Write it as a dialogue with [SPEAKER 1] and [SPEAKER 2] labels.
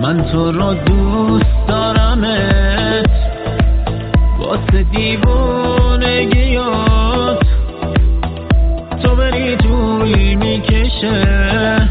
[SPEAKER 1] من تو رو دوست دارمت، واسه دیوونگیات تو بری طول میکشه.